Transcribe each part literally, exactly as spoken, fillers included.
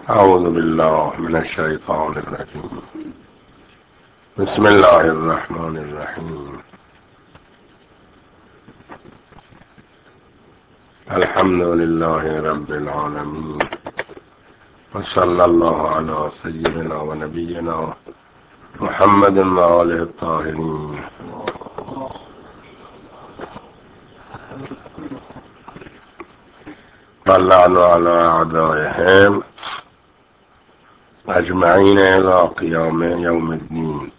أعوذ بالله من الشيطان الرجيم. بسم الله الرحمن الرحيم. الحمد لله رب العالمين، وصلى الله على سيدنا ونبينا محمد وآله الطاهرين. واللعنة على أعدائهم اجمعین الى قیام یوم الدین.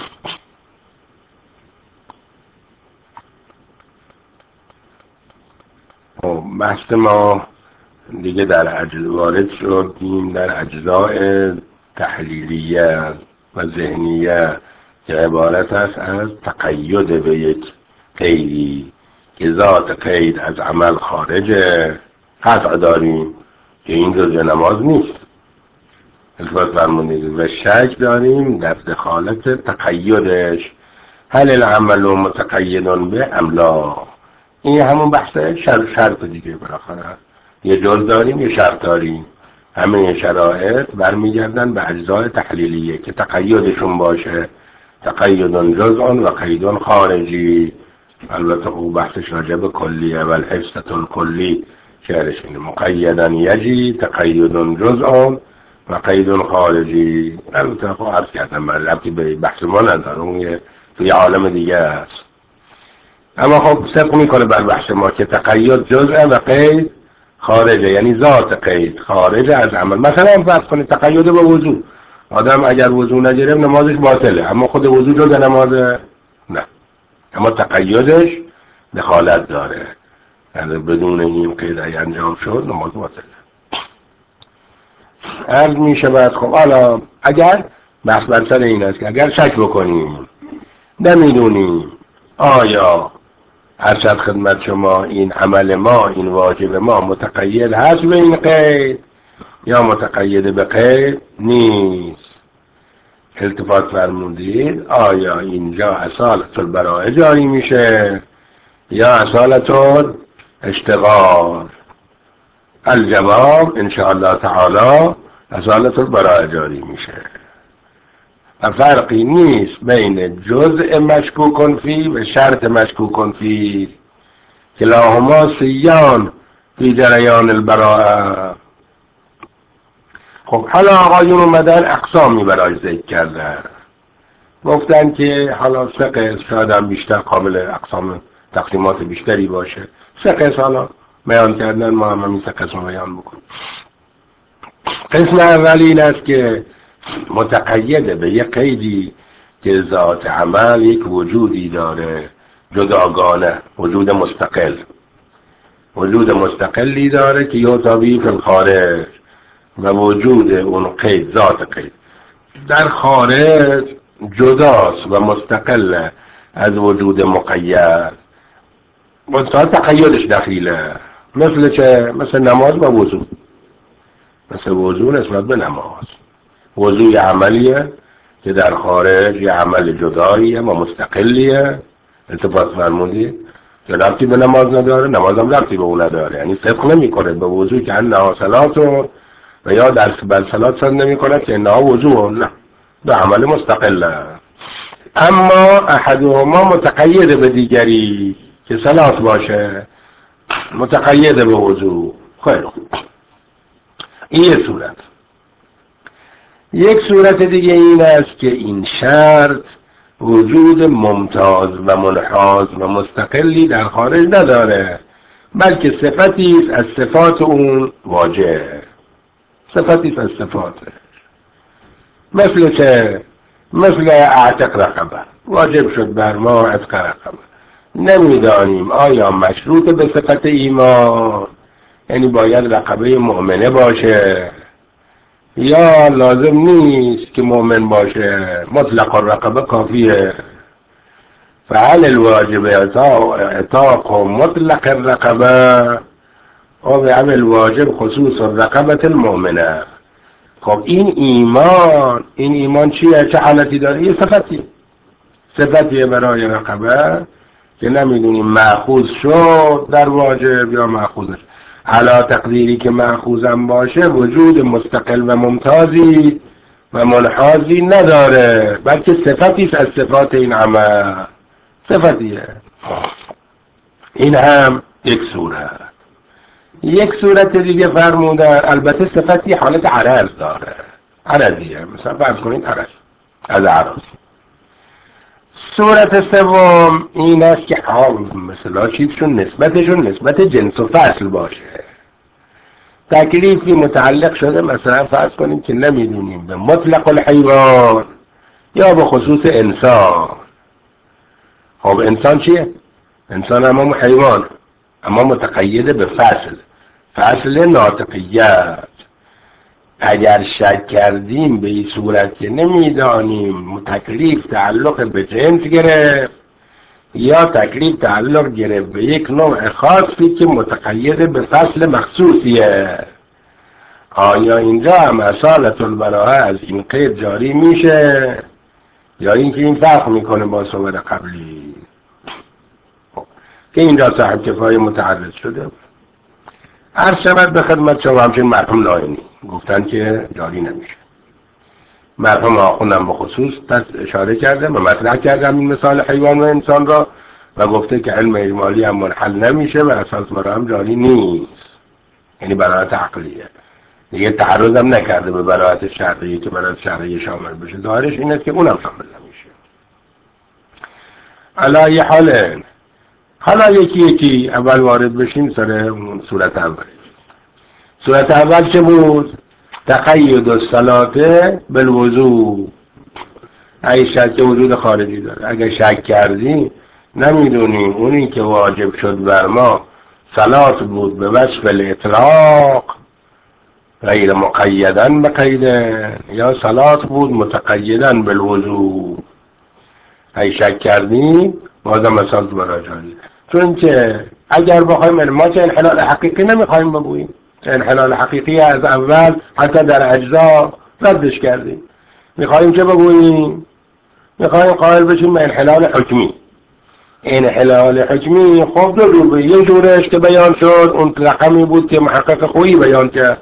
بحث ما دیگه در اجزا وارد شدیم، در اجزاء تحلیلیه و ذهنیه که عبارت است از تقید به یک قیدی که ذات قید از عمل خارجه. قطع داریم که این جزء نماز نیست، البته فرمودید، و شک داریم در دخالت تقیدش، هل العمل متقید به ام لا. این همون بحث شرط شرط دیگه، بالاخره یه جز داریم یه شرط داریم. همه شرایط برمیگردن به اجزای تحلیلیه که تقیدشون باشه تقید جزء و قید خارجی. البته او بحثش راجع به کلیه و الحصة الکلی شعرش اینه مقیدا یجی تقید جزء و قید خارجی. البته خب عرض کردم ربطی به بحث ما نداره، اون توی عالم دیگه است. اما خب صدق میکنه بر بحث ما که تقید جزء و قید خارجه، یعنی ذات قید خارجه از عمل. مثلا فرض کنید تقید به وضو، آدم اگر وضو نگیره نمازش باطله، اما خود وضو جزء نمازه؟ نه، اما تقیدش دخالت داره، یعنی بدون این قید انجام شد نماز باطله. عرض می شود خب حالا اگر بحث بر سر این است که اگر شک بکنیم نمیدونیم آیا ارشد خدمت شما این عمل ما، این واجب ما متقید هست به این قید یا متقید به قید نیست. التفات فرمودید آیا اینجا اصالت البراءه جاری میشه یا اصالت الاشتغال؟ الجواب انشاءالله تعالی اصالت البراءه جاری میشه. فرقی نیست بین جزء مشکوک فی و شرط مشکوک فی، کلاهما سیان فی جریان البراءه. خب حالا آقایون اومدن اقسامی برای ذکر کردن، گفتن که حالا سه قسم، شاید هم بیشتر قابل اقسام تقسیمات بیشتری باشه. سه قسم حالا بیان کردن، ما هم همین سه قسم بیان بکنیم. قسم اول این است که متقید به یک قیدی که ذات عمل یک وجودی داره جداگانه، وجود مستقل، وجود مستقلی داره که یعتبی فی الخارج، و وجود اون قید ذات قید در خارج جداست و مستقل از وجود مقید، مستقل تقیدش دخیله. مثل چه؟ مثل نماز و وضو. مثل وضو نسبت به نماز، وضو یه عملیه که در خارج یه عمل جداییه و مستقلیه. التفات فرمودید که ربطی به نماز نداره، نماز هم ربطی به اون نداره، یعنی صدق نمی کنه به وضو که انها صلاتو، و یا در بر صلات صد نمی کنه که انها وضو، نه، دو عمل مستقله. اما احدهما متقید به دیگری که صلات باشه متقید به وضو. خیلی خوب، این یه صورت. یک صورت دیگه این است که این شرط وجود ممتاز و منحاز و مستقلی در خارج نداره، بلکه صفتی است از صفات اون واجب، صفتی است از صفاته. مثل که مثل اعتق رقبه، واجب شد بر ما عتق رقبه، نمیدانیم آیا مشروط به صفت ایمان، یعنی باید رقبه مؤمنه باشه، یا لازم نیست که مؤمن باشه، مطلق الرقبه کافیه. فعل الواجب اعتاق مطلق الرقبه او به عمل واجب خصوص الرقبه المؤمنه. خب این ایمان، این ایمان چیه؟ چه حالتی داره؟ یه صفتی، صفتیه برای رقبه که نمیدونیم مأخوذ شد در واجب یا مأخوذش. علا تقدیری که مأخوذم باشه وجود مستقل و ممتازی و منحازی نداره، بلکه صفتی از صفات این عمل، صفتیه. این هم یک صورت. یک صورت دیگه فرمودن البته صفتی حالت عرض داره، عرضیه، مثلا فرض کنید عرض از عرض. صورت سوم این است که حال مثلا چیزشون نسبتشون نسبت جنس و فصل باشه. تکلیفی متعلق شده مثلا فرض کنیم که نمیدونیم به مطلق الحیوان یا به خصوص انسان. خب انسان چیه؟ انسان اما حیوان، اما متقید به فصل، فصل ناطقیت. اگر شک کردیم به این صورت که نمیدانیم تکلیف تعلق به جنس گرفت یا تکلیف تعلق گرفت به یک نوع خاصی که متقید به فصل مخصوصیه، آیا اینجا هم اصالت البراءه از این قید جاری میشه یا اینکه این فرق میکنه با صور قبلی که اینجا صاحب کفایه متعرض شده. عرض شود به خدمت شما همچنین مرحوم لاینی گفتن که جاری نمیشه. مرحوم آخوندم به خصوص اشاره کرده و مطرح کرده این مثال حیوان و انسان را و گفته که علم اجمالی هم منحل نمیشه و اساس براءه هم جاری نیست، یعنی براءت عقلیه. دیگه تعرض هم نکرده به براءت شرعی که براءت شرعی شامل بشه. ظاهرش این است که اونم شامل نمیشه. علی حال حالا یکی یکی اول وارد بشیم سر صورت اول. صورت اول چه بود؟ تقید الصلاة بالوضوء. ای شک وجود خارجی داره. اگه شک کردی نمیدونیم اونی که واجب شد بر ما صلات بود به وصف الاطلاق غیر مقیدن بقیده یا صلات بود متقیدن بالوضوء. ای شک کردی بازم مثال تو براجانی، چون که اگر بخوایم ما که انحلال حقیقی نمیخوایم بگوییم، انحلال حقیقی از اول حتی در اجزا ردش کردیم، میخوایم که بگوییم میخوایم قائل بشیم به انحلال حکمی. انحلال حکمی خب دو جور، یه جورش که بیان شد اون رقمی بود که محقق خویی بیان کرد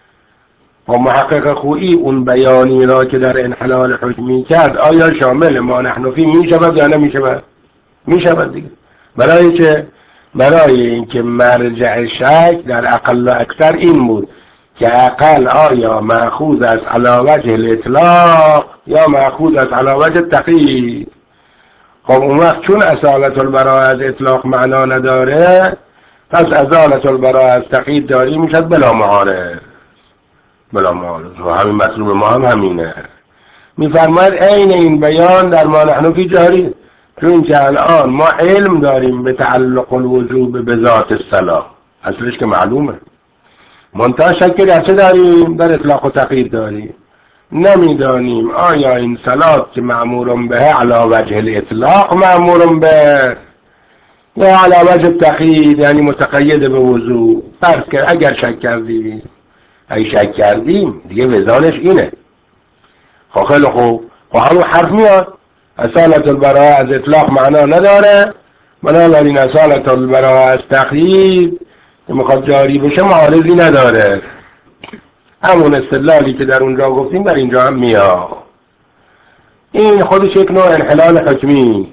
و محقق خویی اون بیانی را که در انحلال حکمی کرد آیا شامل ما نحن فی می شود یا نمی شود؟ می شود دیگه. برای که برای اینکه مرجع شک در اقل و اکثر این بود که اقل آیا مأخوذ از علی وجه الاطلاق یا مأخوذ از علی وجه التقیید. خب اون وقت چون اصالت البراءه از اطلاق معنا نداره پس اصالت البراءه از تقیید داری میشد بلا معارض. بلا معارض و همین مطلوب ما هم همینه. میفرماید عین این بیان در ما نحن فی جاری، چون که الان ما علم داریم به تعلق الوجوب به ذات الصلاة، اصلش که معلومه، منتها شک در چه داریم؟ در اطلاق و تقیید داریم. نمیدانیم آیا این صلات که مأمور به علی وجه الاطلاق مأمور به یا علی وجه تقیید، یعنی متقید به وضوع. فرض که اگر شک کردیم، اگه شک کردیم دیگه وزانش اینه. خب خیلی خوب، خب همون حرف میاد اصالت البراءه از اطلاق معنا نداره، بنابراین اصالت البراءه از تقیید که میخواد جاری بشه معارضی نداره. همون استدلالی که در اونجا گفتیم در اینجا هم میاد. این خودش یک نوع انحلال حکمی.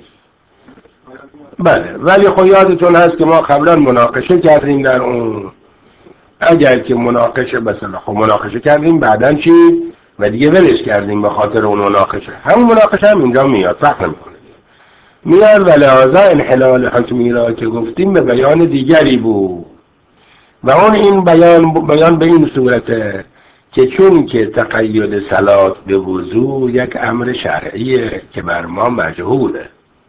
بله، ولی خب یادتون هست که ما قبلا مناقشه کردیم در اون. اگر که مناقشه مثلا خب مناقشه کردیم بعدن چی؟ و دیگه ولش کردیم به خاطر اون مناقشه. همون مناقشه هم اینجا میاد، فرق نمیکنه. میاد و لحاظا انحلال حکمی را که گفتیم به بیان دیگری بود و اون این بیان بیان به این صورته که چون که تقید صلات به وضوع یک امر شرعیه که بر ما مجهوله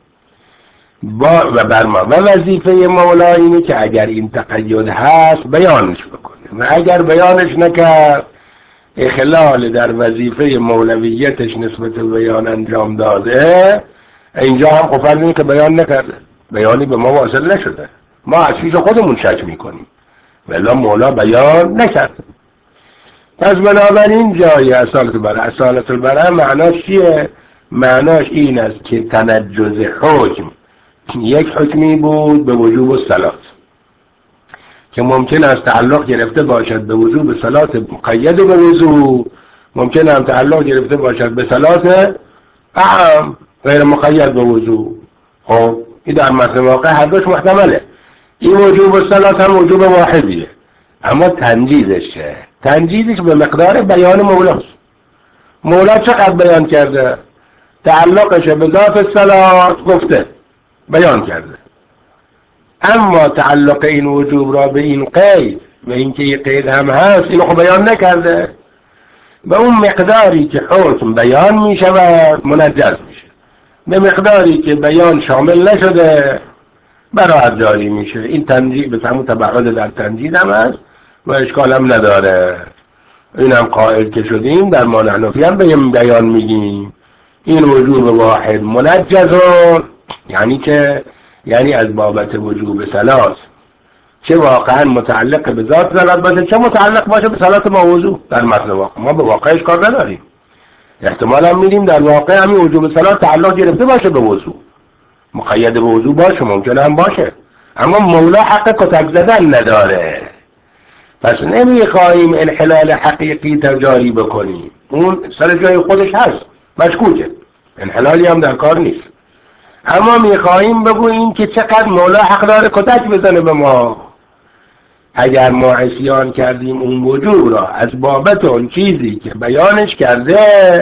با و بر ما و وظیفه مولا اینه که اگر این تقید هست بیانش بکنه و اگر بیانش نکرد اخلال در وظیفه مولویتش نسبت به بیان انجام داده. اینجا هم خب فرض که بیان نکرده، بیانی به ما واصل نشده، ما از پیش خودمون شک میکنیم ولی مولا بیان نکرد. پس بنابراین جای اصالت البراءه، اصالت البراءه معناش چیه؟ معناش این است که تنجز حکم یک حکمی بود به وجوب الصلات که ممکن است تعلق گرفته باشد به وضو به صلات مقید به وضو، ممکن است تعلق گرفته باشد به صلات اعم غیر مقید به وضو. خب این در متن واقع هر دوش محتمله. این وجوب الصلات هم وجوب واحدیه، اما تنجیزش چه؟ تنجیزش به مقدار بیان مولاست. مولا چقدر بیان کرده؟ تعلقش به ذات الصلات گفته، بیان کرده، اما تعلق این وجوب را به این قید و اینکه این قید هم هست اینو خب بیان نکرده. به اون مقداری که حکم بیان می شود منجز میشه، به مقداری که بیان شامل نشده براحت جاری میشه. این تنجیز به همون تبعد در تنجیز هم هست و اشکال هم نداره. این هم قائل که شدیم در ما نحنفی هم به این بیان میگیم این وجوب واحد منجزون، یعنی که یعنی از بابت وجوب صلات چه واقعا متعلق به ذات صلات باشه چه متعلق باشه به صلات با وضو. در متن واقع ما به واقعش کار نداریم، احتمال هم میدیم در واقع همین وجوب صلات تعلق گرفته باشه به وضو، مقید به وضو باشه، ممکنه هم باشه، اما مولا حق کتک زدن نداره. پس نمیخواهیم انحلال حقیقی تجاری بکنیم، اون سر جای خودش هست مشکوکه، انحلالی هم در کار نیست، اما میخواهیم بگوییم که چقدر مولا حق داره کتک بزنه به ما. اگر ما عصیان کردیم اون وجوب را از بابت اون چیزی که بیانش کرده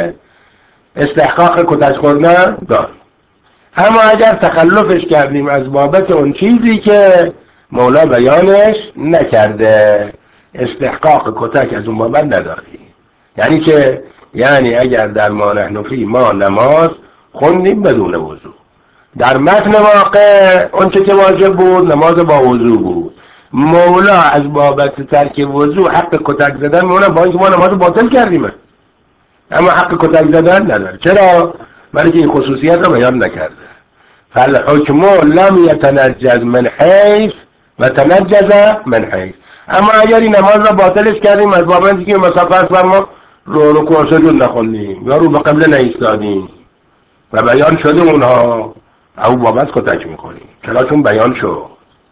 استحقاق کتک خوردن دار، اما اگر تخلفش کردیم از بابت اون چیزی که مولا بیانش نکرده استحقاق کتک از اون بابت نداریم. یعنی که یعنی اگر در ما نحنفی ما نماز خوندیم بدون وضو، در متن واقع اون چه که واجب بود نماز با وضو بود، مولا از بابت ترک وضو حق کتک زدن مولا با اینکه ما نماز باطل کردیم اما حق کتک زدن نداره. چرا؟ برای که این خصوصیت رو بیان نکرده. فالحکم لم یتنجز من حیث و تنجز من حیث. اما اگر این نماز را باطلش کردیم از بابت اینکه مثلا فرض ما رو رکوع سجود نخوندیم یا رو به قبله نایستادیم و بیان شده اونها او بابت کتک میکنیم، چرا؟ چون بیان شد.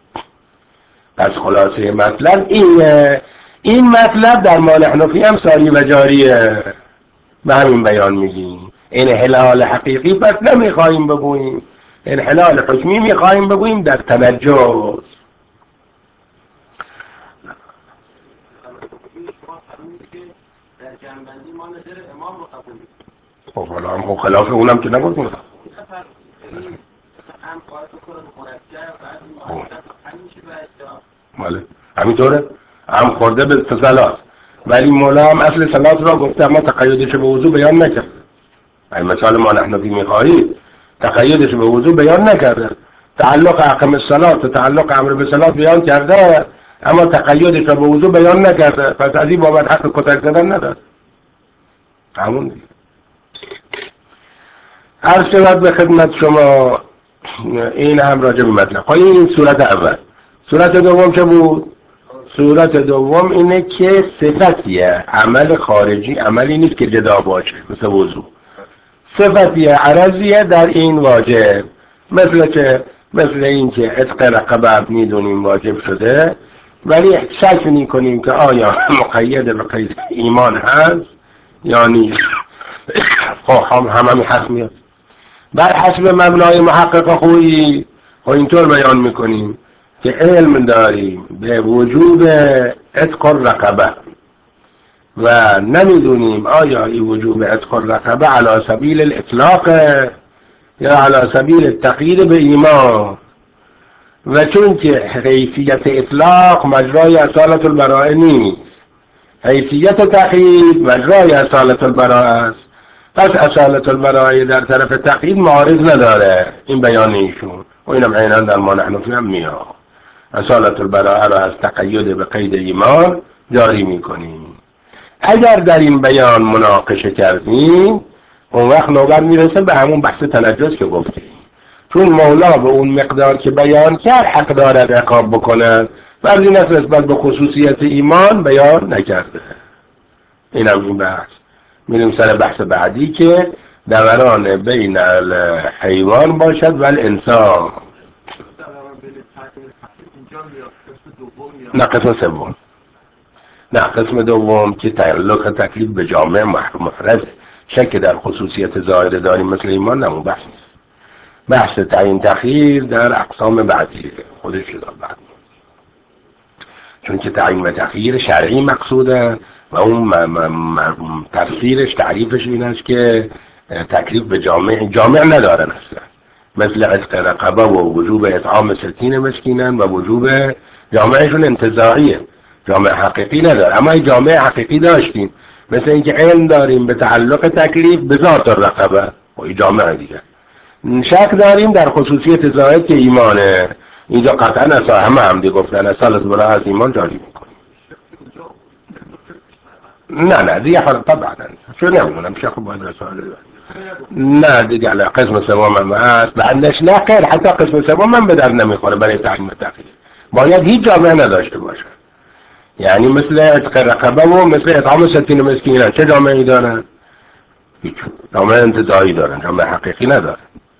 پس خلاصه مطلب اینه، این مطلب در ما نحنفی هم ساری و جاریه، به همین بیان میگیم انحلال حقیقی پس نمیخواهیم بگوییم، انحلال حکمی میخواهیم بگوییم در تنجز. خب حالا هم خلاف اونم که نگفتیم. بله همینطوره، هم خورده به صلات، ولی مولا هم اصل صلات را گفته اما تقییدش به وضو بیان نکرد. این مثال ما نحنفی میخواهید تقییدش به وضو بیان نکرده، تعلق اقام الصلات و تعلق امر به صلات بیان کرده اما تقییدش به وضو بیان نکرده، پس از این بابت حق کتک زدن نداره. همون دیگه. عرض شود به خدمت شما این هم راجع به مطلب. خواهی این صورت اول. صورت دوم چه بود؟ صورت دوم اینه که صفتیه، عمل خارجی، عملی نیست که جدا باشه مثل وضو، صفتیه عرضیه در این واجب، مثل که مثل این که عتق رقبه میدونیم واجب شده ولی شک میکنیم که آیا مقید به قید ایمان هست یا نیست. خب هم همه حق میاد بر حسب مبنای محقق خویی و اینطور بیان میکنیم که علم داریم به وجوب عتق الرقبه و نمیدونیم آیا این وجوب عتق الرقبه علی سبیل الاطلاق یا علی سبیل التقیید به ایمان، و چون که حیثیت اطلاق مجرای اصالت البراءه نیست، حیثیت تقیید مجرای اصالت البراءه است، پس اصالت البراءه در طرف تقیید معارض نداره. این بیان ایشون و اینم عیناً در ما نحنفی هم میاد، اصالت البراءه را از تقید به قید ایمان جاری میکنیم. اگر در این بیان مناقشه کردیم اون وقت نوبت میرسه به همون بحث تنجس که گفتیم، چون مولا به اون مقدار که بیان کرد حق دارد عقاب بکنن و از این نسبت به خصوصیت ایمان بیان نکرده. این هم این بحث. میریم سر بحث بعدی که دوران بین الحیوان باشد و الانسان. اینجا میاد قسم دوم نه قسم سوم. نه قسم دوم که تعلق تکلیف به جامعه مفرد شک در خصوصیت ظاهر داریم مثل ایمان، نه اون بحث نیست. بحث تعیین تخییر در اقسام بعدی خودش شده بعد، چون که تعیین و تخییر شرعی مقصوده و اون تفسیرش تعریفش این است که تکلیف به جامعه جامعه ندارن اصلا، مثل عتق رقبه و وجوب اطعام ستین مسکینن و وجوب جامعهشون انتزاعیه، جامعه حقیقی نداره. اما این جامعه حقیقی داشتیم، مثل اینکه علم داریم به تعلق تکلیف به ذات الرقبه و این جامعه دیگه. شک داریم در خصوصیت زائد که ایمانه، اینجا قطعا اصلا همه هم دی گفتن اصلا برای از ایمان جاری میکنیم. نه نه دیگه حالا طبعا چون نمیدونم شیخ باید رساله نه دیگه علی قسم سوم هم هست بعدش نه خیر، حتی قسم سوم هم به در نمیخوره برای تعیین تخییر، باید هیچ جامعه نداشته باشه. یعنی مثل عتق رقبه و مثل اطعام ستین مسکینن چه جامعه ای دارن؟ هیچ. جامعه انتزاعی دارن، جامعه حقیقی ندارن.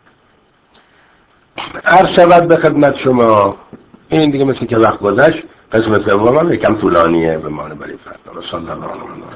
عرض شود به خدمت شما این دیگه مثل که وقت گذشت قسم سوم هم یکم طولانیه به معنی برای فردا. صلی الله علیه و